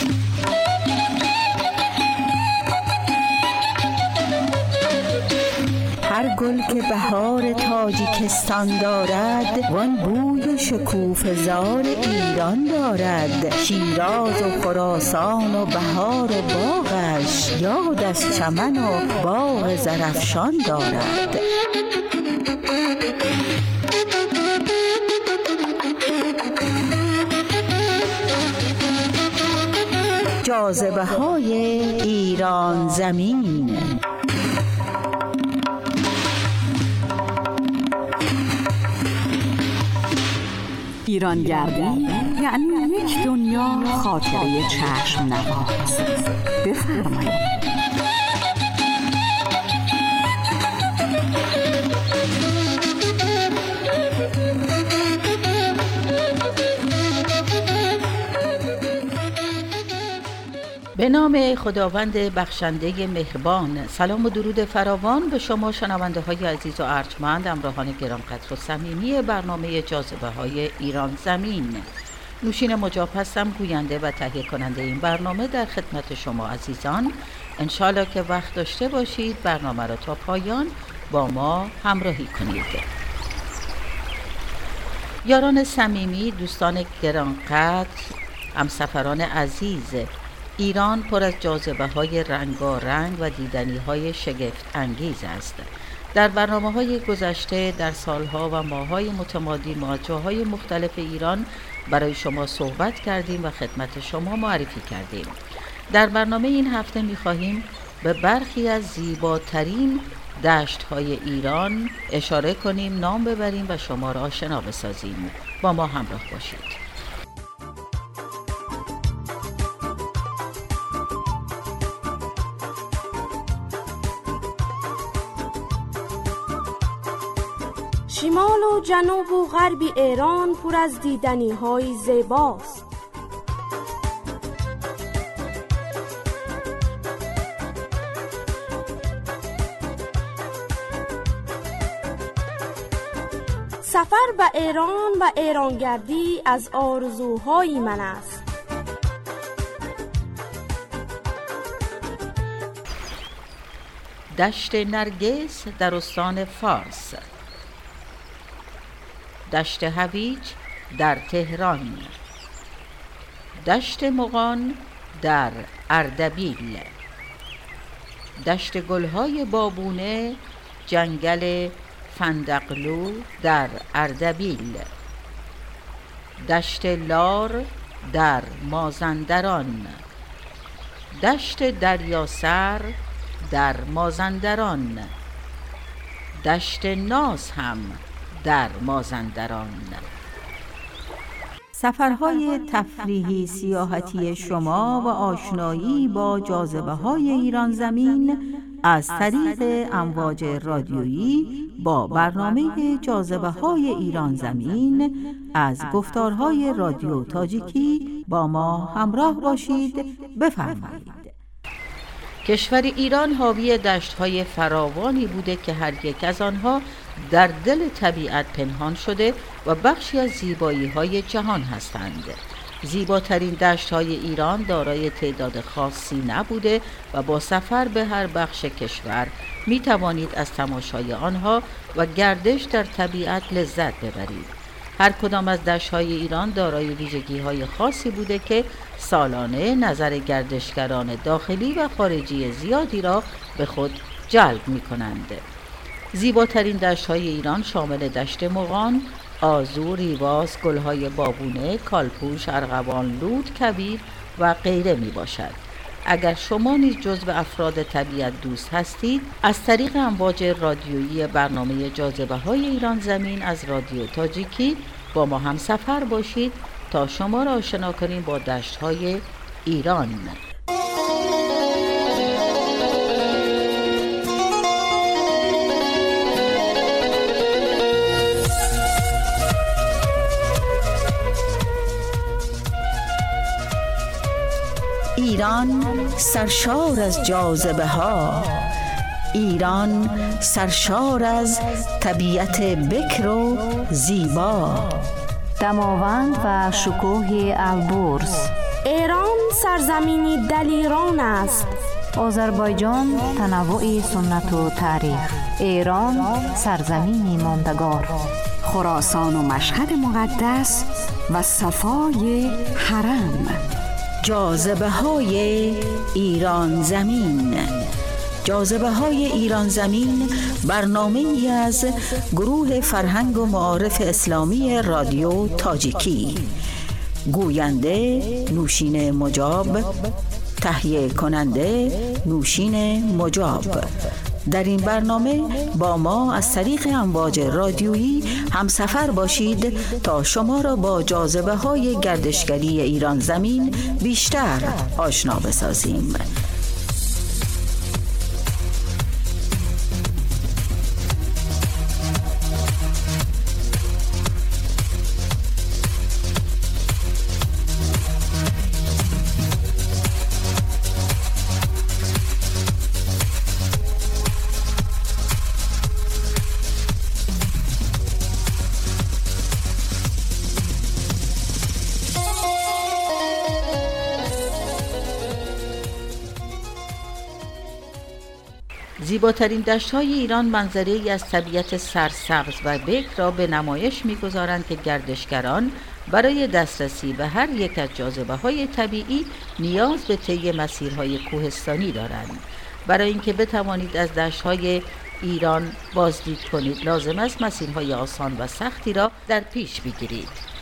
هر گل که بهار تاجیکستان دارد، وان بوی شکوفه زار ایران دارد. شیراز و خراسان و بهار و باغش، یاد از چمن و باغ زرافشان دارد. جاذبه های ایران زمین. ایرانگردی یعنی یک دنیا خاطره چشم نواز. بفرمایید. به نام خداوند بخشنده مهربان. سلام و درود فراوان به شما شنونده های عزیز و ارجمند، همراهان گرانقدر و صمیمی برنامه جاذبه های ایران زمین. نوشین مجاب هستم، گوینده و تهیه کننده این برنامه در خدمت شما عزیزان. انشالله که وقت داشته باشید برنامه را تا پایان با ما همراهی کنید. یاران صمیمی، دوستان گرانقدر، همسفران عزیز، ایران پر از جاذبه‌های رنگارنگ و دیدنی‌های شگفت انگیز است. در برنامه‌های گذشته در سالها و ماه‌های متمادی ما از جاهای مختلف ایران برای شما صحبت کردیم و خدمت شما معرفی کردیم. در برنامه این هفته می‌خواهیم به برخی از زیباترین دشت‌های ایران اشاره کنیم، نام ببریم و شما را آشنا بسازیم. با ما همراه باشید. شمال و جنوب و غرب ایران پر از دیدنی‌های زیباست. سفر به ایران و ایرانگردی از آرزوهای من است. دشت نرگس در استان فارس، دشت هویج در تهران، دشت مغان در اردبیل، دشت گلهای بابونه جنگل فندقلو در اردبیل، دشت لار در مازندران، دشت دریاسر در مازندران، دشت ناز هم در مازندران. سفرهای تفریحی سیاحتی شما و آشنایی با جاذبه‌های ایران زمین از طریق امواج رادیویی با برنامه جاذبه‌های ایران زمین از گفتارهای رادیو تاجیکی با ما همراه باشید. بفرمایید. کشور ایران حاوی دشت‌های فراوانی بوده که هر یک از آنها در دل طبیعت پنهان شده و بخشی از زیبایی‌های جهان هستند. زیباترین دشت‌های ایران دارای تعداد خاصی نبوده و با سفر به هر بخش کشور می توانید از تماشای آنها و گردش در طبیعت لذت ببرید. هر کدام از دشت‌های ایران دارای ویژگی‌های خاصی بوده که سالانه نظر گردشگران داخلی و خارجی زیادی را به خود جلب می‌کنند. زیباترین دشت‌های ایران شامل دشت مغان، آذو، ریواز، گلهای بابونه، کالپوش، ارغوان، لوت، کویر و غیره می باشد. اگر شما نیز جزو افراد طبیعت دوست هستید، از طریق امواج رادیویی برنامه جاذبه‌های ایران زمین از رادیو تاجیکی با ما هم سفر باشید تا شما را آشنا کنیم با دشت‌های ایران. ایران سرشار از جاذبه ها، ایران سرشار از طبیعت بکر و زیبا، دماوند و شکوه البرز. ایران سرزمینی دلیران است. آذربایجان تنوع سنت و تاریخ، ایران سرزمینی ماندگار، خراسان و مشهد مقدس و صفای حرم. جاذبه های ایران زمین. جاذبه های ایران زمین برنامه‌ای از گروه فرهنگ و معارف اسلامی رادیو تاجیکی. گوینده نوشین مجاب، تهیه کننده نوشین مجاب. در این برنامه با ما از طریق امواج رادیویی همسفر باشید تا شما را با جاذبه های گردشگری ایران زمین بیشتر آشنا بسازیم. زیباترین دشت‌های ایران منظره‌ای از طبیعت سرسبز و بکر را به نمایش می‌گذارند که گردشگران برای دسترسی به هر یک از جاذبه‌های طبیعی نیاز به طی مسیرهای کوهستانی دارند. برای اینکه بتوانید از دشت‌های ایران بازدید کنید، لازم است مسیرهای آسان و سختی را در پیش بگیرید.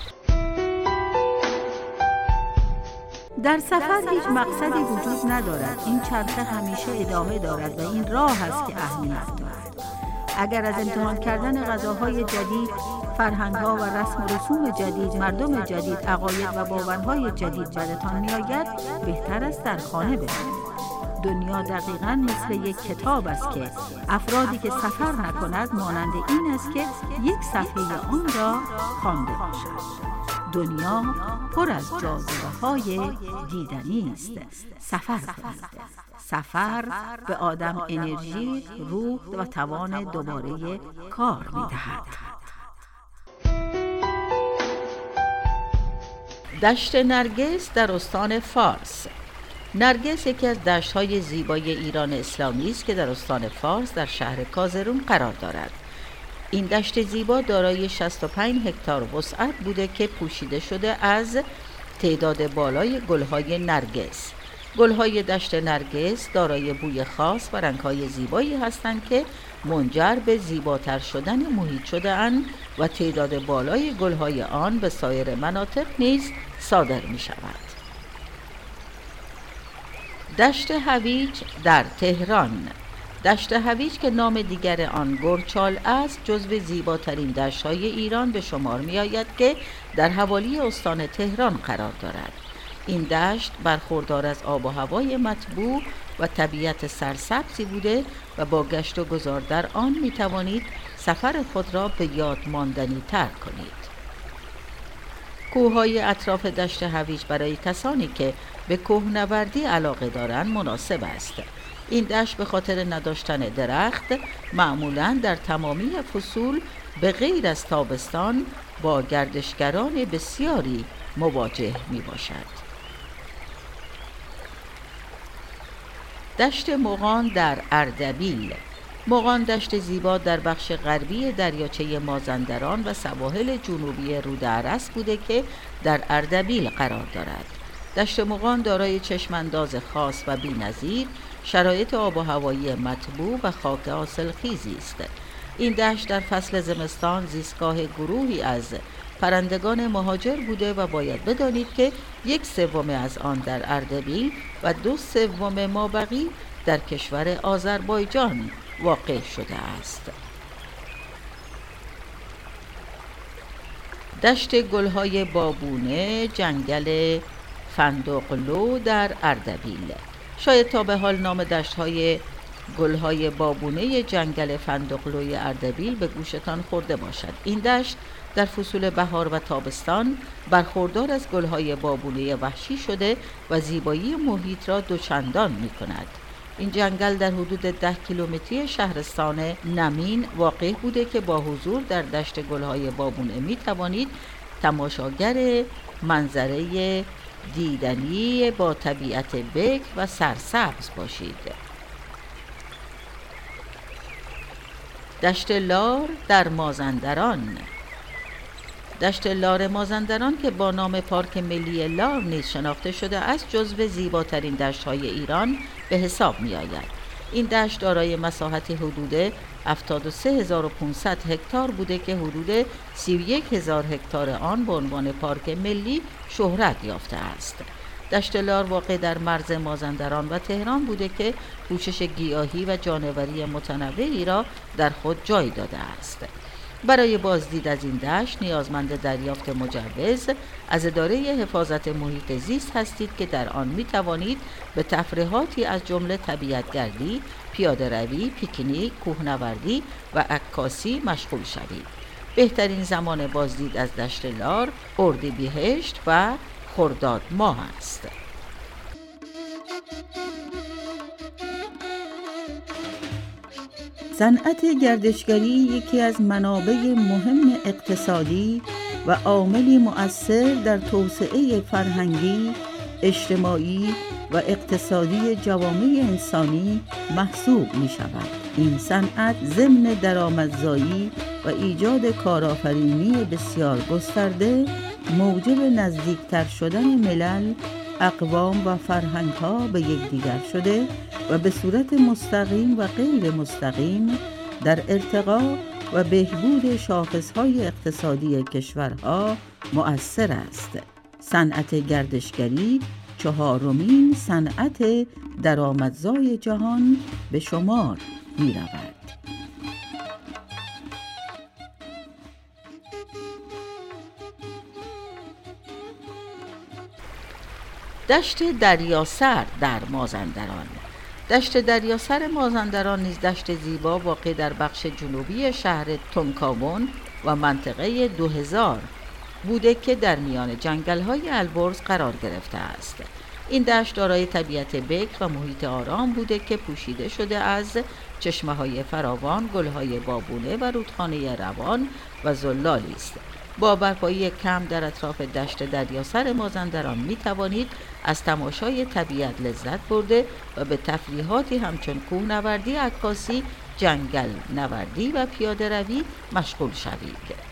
در سفر هیچ مقصدی وجود ندارد. این چرخه همیشه ادامه دارد و این راه است که اهمیت دارد. اگر از امتحان کردن غذاهای جدید، فرهنگ‌ها و رسم و رسوم جدید، مردم جدید، عقاید و باورهای جدید بدتان می‌آید، بهتر است در خانه بمانید. دنیا دقیقاً مثل یک کتاب است که افرادی که سفر نکند مانند این است که یک صفحه آن را خوانده باشد. دنیا پر از جاذبه‌های دیدنی است. سفر کنید. سفر به آدم انرژی، روح و توان دوباره کار می‌دهد. دشت نرگس در استان فارس. نرگس یکی از دشت‌های زیبای ایران اسلامی است که در استان فارس در شهر کازرون قرار دارد. این دشت زیبا دارای 65 هکتار وسعت بوده که پوشیده شده از تعداد بالای گل‌های نرگس. گل‌های دشت نرگس دارای بوی خاص و رنگ‌های زیبایی هستند که منجر به زیباتر شدن محیط شده‌اند و تعداد بالای گل‌های آن به سایر مناطق نیز صادر می‌شود. دشت هویج در تهران. دشت هویج که نام دیگر آن گرچال است، جزو زیباترین دشت‌های ایران به شمار می‌آید که در حوالی استان تهران قرار دارد. این دشت برخوردار از آب و هوای مطبوع و طبیعت سرسبزی بوده و با گشت و گذار در آن می‌توانید سفر خود را به یاد ماندنی تر کنید. کوه‌های اطراف دشت هویج برای کسانی که به کوهنوردی علاقه دارند مناسب است. این دشت به خاطر نداشتن درخت معمولاً در تمامی فصول به غیر از تابستان با گردشگران بسیاری مواجه می باشد. دشت مغان در اردبیل. مغان دشت زیبا در بخش غربی دریاچه مازندران و سواحل جنوبی رود ارس بوده که در اردبیل قرار دارد. دشت مغان دارای چشمانداز خاص و بی‌نظیر، شرایط آب و هوایی مطبوع و خاک حاصلخیزی است. این دشت در فصل زمستان زیستگاه گروهی از پرندگان مهاجر بوده و باید بدانید که 1/3 از آن در اردبیل و 2/3 مابقی در کشور آذربایجان واقع شده است. دشت گل‌های بابونه، جنگل فندقلو در اردبیل. شاید تا به حال نام دشت‌های گل‌های بابونه جنگل فندقلوی اردبیل به گوشتان خورده باشد. این دشت در فصول بهار و تابستان برخوردار از گل‌های بابونه وحشی شده و زیبایی محیط را دوچندان می‌کند. این جنگل در حدود 10 کیلومتری شهرستان نمین واقع بوده که با حضور در دشت گل‌های بابونه می‌توانید تماشاگر منظره دیدنی با طبیعت بکر و سرسبز باشید. دشت لار در مازندران. دشت لار مازندران که با نام پارک ملی لار نیز شناخته شده است، جزو زیباترین دشت‌های ایران به حساب می‌آید. این دشت دارای مساحت حدود 73500 هکتار بوده که حدود 31000 هکتار آن به عنوان پارک ملی شهرت یافته است. دشت لار واقع در مرز مازندران و تهران بوده که پوشش گیاهی و جانوری متنوعی را در خود جای داده است. برای بازدید از این دشت نیازمند دریافت مجوز از اداره حفاظت محیط زیست هستید که در آن می توانید به تفریحاتی از جمله طبیعتگردی، پیاده روی، پیکنیک، کوهنوردی و عکاسی مشغول شوید. بهترین زمان بازدید از دشت لار اردیبهشت و خرداد ماه است. صنعت گردشگری یکی از منابع مهم اقتصادی و عاملی مؤثر در توسعه فرهنگی، اجتماعی و اقتصادی جوامع انسانی محسوب می شود. این صنعت ضمن درآمدزایی و ایجاد کارآفرینی بسیار گسترده موجب نزدیکتر شدن ملل، اقوام و فرهنگ‌ها به یکدیگر شده و به صورت مستقیم و غیر مستقیم در ارتقا و بهبود شاخص‌های اقتصادی کشورها مؤثر است. صنعت گردشگری چهارمین صنعت درآمدزای جهان به شمار می‌رود. دشت دریاسر در مازندران. دشت دریاسر مازندران نیز دشت زیبا واقع در بخش جنوبی شهر تنکامون و منطقه 2000 بوده که در میان جنگل‌های البرز قرار گرفته است. این دشت دارای طبیعت بکر و محیط آرام بوده که پوشیده شده از چشمه‌های فراوان، گل‌های بابونه و رودخانه روان و زلالی است. با برپایی کم در اطراف دشت دریاسر مازندران می توانید از تماشای طبیعت لذت برده و به تفریحاتی همچون کوهنوردی، عکاسی، جنگل نوردی و پیاده روی مشغول شوید.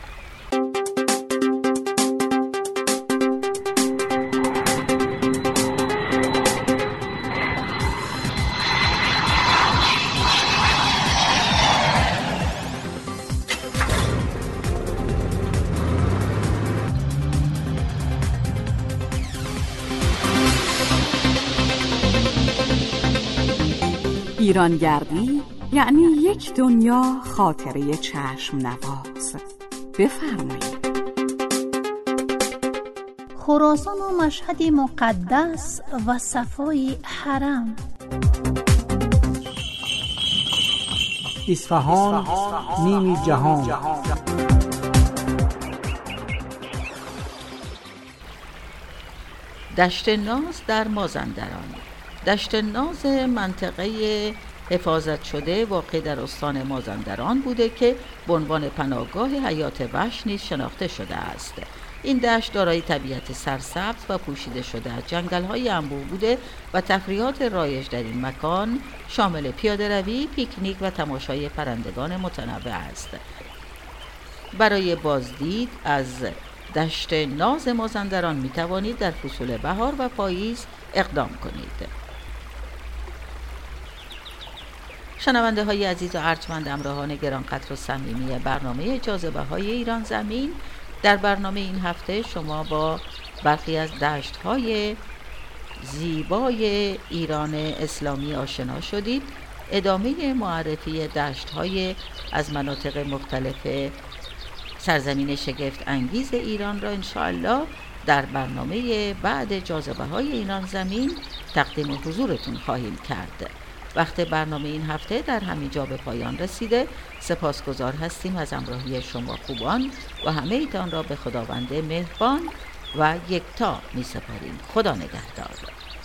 ایرانگردی یعنی یک دنیا خاطره چشم نواز. بفرمایید. خراسان و مشهد مقدس و صفای حرم. اصفهان نیمی جهان. دشت ناز در مازندران. دشت ناز منطقه حفاظت شده واقع در استان مازندران بوده که به عنوان پناهگاه حیات وحش نیز شناخته شده است. این دشت دارای طبیعت سرسبز و پوشیده شده از جنگل‌های انبوه بوده و تفریحات رایج در این مکان شامل پیاده روی، پیکنیک و تماشای پرندگان متنوع است. برای بازدید از دشت ناز مازندران می توانید در فصول بهار و پاییز اقدام کنید. شنونده های عزیز و ارجمند، همراهان گرانقدر و صمیمی برنامه جاذبه های ایران زمین، در برنامه این هفته شما با برخی از دشت های زیبای ایران اسلامی آشنا شدید. ادامه معرفی دشت های از مناطق مختلف سرزمین شگفت انگیز ایران را انشاءالله در برنامه بعد جاذبه های ایران زمین تقدیم حضورتون خواهیم کرد. وقت برنامه این هفته در همین جا به پایان رسیده. سپاسگزار هستیم از همراهی شما خوبان و همه ایتان را به خداوند مهربان و یکتا می سپاریم. خدا نگهدار.